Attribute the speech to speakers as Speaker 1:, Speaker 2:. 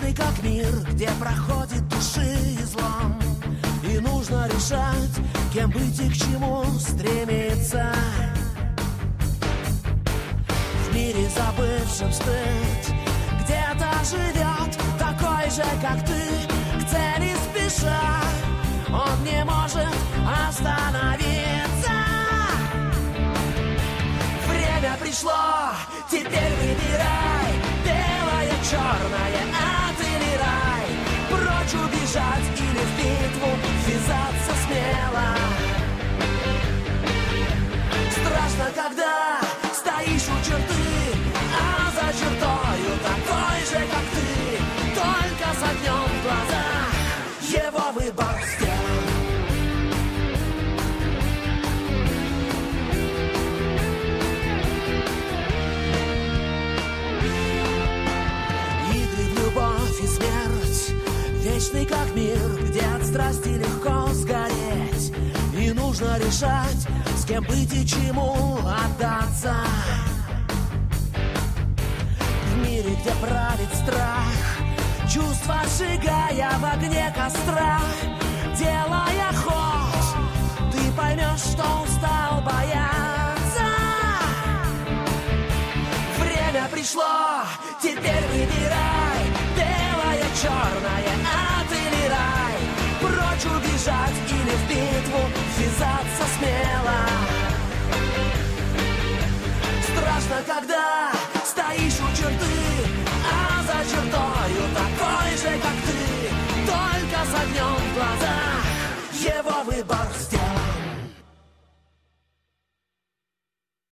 Speaker 1: Вечный как мир, где проходит души излом, и нужно решать, кем быть и к чему стремиться. В мире забывшим стыд где-то живет такой же, как ты, к цели спеша. Он не может остановиться. Время пришло, теперь выбирай, белое, черное, ад или рай. Прочь убежать или в битву ввязаться смело. Страшно, когда стоишь у черты, а за чертою такой же, как ты, только с огнем в глазах его выбор сделан. Вечный как мир, где от страсти легко сгореть, и нужно решать, с кем быть и чему отдаться. В мире, где правит страх, чувства сжигая в огне костра, делая ход, ты поймешь, что устал бояться. Время пришло, теперь выбирай, белое, черное, ад или рай. Прочь убежать или в битву ввязаться смело. Страшно, когда стоишь у черты, а за чертою такой же, как ты, только с огнем в глазах его выбор сделан.